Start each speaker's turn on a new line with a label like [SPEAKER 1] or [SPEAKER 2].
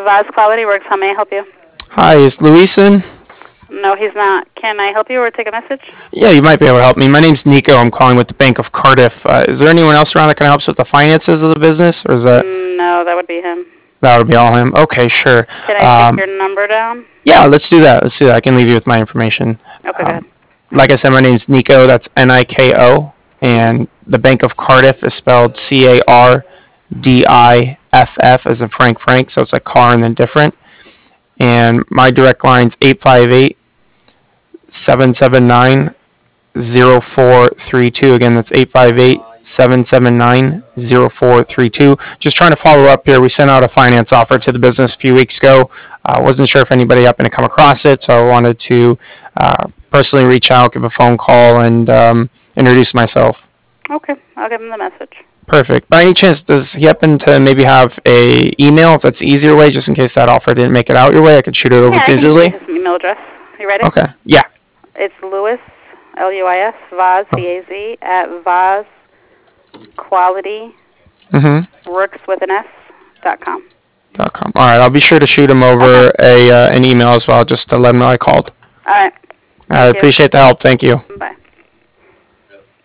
[SPEAKER 1] Vaz Quality Works. How may I help you?
[SPEAKER 2] Hi, is Luis in?
[SPEAKER 1] No, he's not. Can I help you or take a message?
[SPEAKER 2] Yeah, you might be able to help me. My name's Nico. I'm calling with the Bank of Cardiff. Is there anyone else around that can help us with the finances of the business, or is that
[SPEAKER 1] No, that would be him.
[SPEAKER 2] that would be all him? Okay, sure.
[SPEAKER 1] Can I take your number down?
[SPEAKER 2] Yeah, let's do that. Let's do that. I can leave you with my information.
[SPEAKER 1] Okay, go ahead.
[SPEAKER 2] Like I said, my name's Nico. That's Niko, and the Bank of Cardiff is spelled Cardiff as in Frank. So it's like car and then different. And my direct line's 858-779-0432. Again, that's 858-779-0432. Just trying to follow up here. We sent out a finance offer to the business a few weeks ago. Wasn't sure if anybody happened to come across it, so I wanted to personally reach out, give a phone call, and introduce myself.
[SPEAKER 1] Okay, I'll give him the message.
[SPEAKER 2] Perfect. By any chance, does he happen to maybe have a email, if that's the easier way, just in case that offer didn't make it out your way? I could shoot it over digitally.
[SPEAKER 1] Yeah, I can give you his email address. You ready?
[SPEAKER 2] Okay. Yeah.
[SPEAKER 1] It's Luis, Luis, Vaz, C-A-Z, at VazQuality, works with an S.com.
[SPEAKER 2] .com. All right, I'll be sure to shoot him over an email as well, just to let him know I called.
[SPEAKER 1] All right.
[SPEAKER 2] I appreciate the help. Thank you.
[SPEAKER 1] Bye.